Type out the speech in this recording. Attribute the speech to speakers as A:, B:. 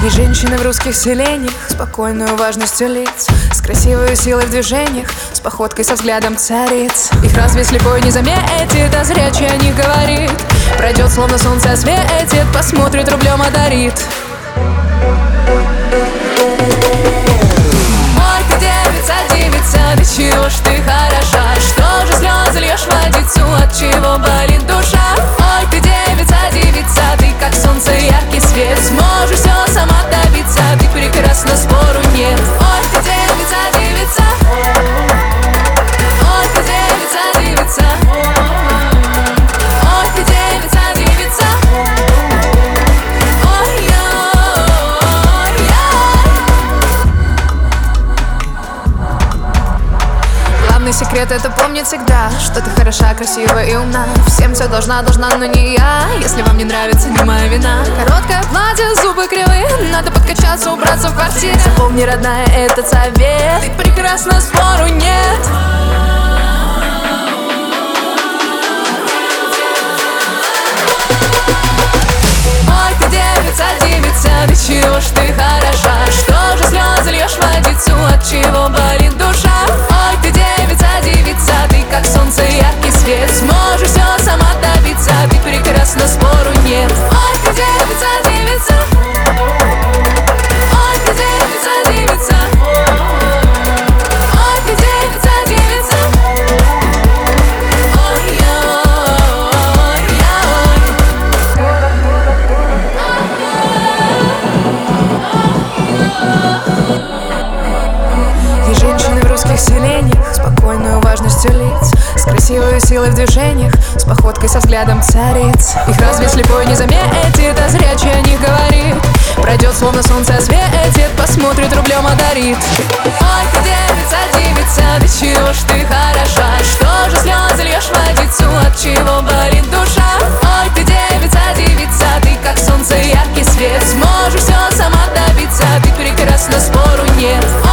A: И женщины в русских селениях спокойную важностью лиц, с красивой силой в движениях, с походкой, со взглядом цариц. Их разве слепой не заметит, а зрячий о них говорит. Пройдет, словно солнце осветит, посмотрит, рублем одарит. Ой, ты девица, девица, до чего ж ты хороша? Что же слезы льешь водицу, от чего болит душа? Ой, ты девица, девица, ты как солнце, яркий свет. Сможешь все сама добиться, ты прекрасна, спору нет. Ой, ты девица, девица. Ой, ты девица, девица. Ой, ты девица, девица. Главный секрет — это помнить всегда, что ты хороша, красива и умна. Всем все должна, но не я. Если вам не нравится, не моя вина. Короткое платье, зубы кривые, надо подкачаться, убраться в квартире. Запомни, родная, этот совет. Ты прекрасна, спору нет. Ой, ты девица, девица, до чего ж ты хороша? Что же слезы льешь водицу, от чего болит душа? Ой, ты девица, девица, ты как солнце, яркий свет. Сможешь все сама добиться, ты прекрасна, спору нет. Ой, ты девица, девица. Ой, ты девица, девица. Ой, ты девица, девица. И женщины в русских селениях спокойную важностью лиц, с красивой силой в движениях, с походкой, со взглядом цариц. Их разве слепой не заметит, а зрячий о них говорит. Пройдет, словно солнце осветит, посмотрит, рублем одарит. Ой, ты девица, девица, до чего ж ты хороша? Что же слезы льешь водицу, от чего болит душа? Ой, ты девица, девица, ты как солнце, яркий свет. Сможешь все сама добиться, ты прекрасна, спору нет.